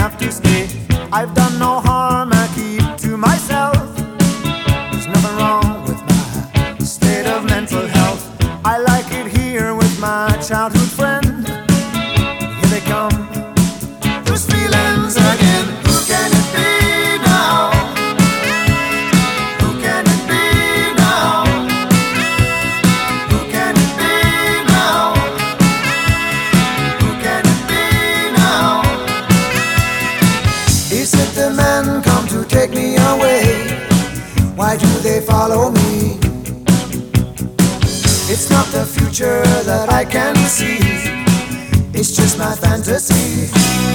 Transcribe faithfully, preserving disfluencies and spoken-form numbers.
have to stay. I've done no harm, I keep to myself. There's nothing wrong with my state of mental health. I like it here with my childhood friend. Here they come, those feelings again. Who can it be now? Who can it be now? Who can it be now? Who can it be now? Is it the men come to take me away? Why do they follow me? It's not the future that I can see, it's just my fantasy.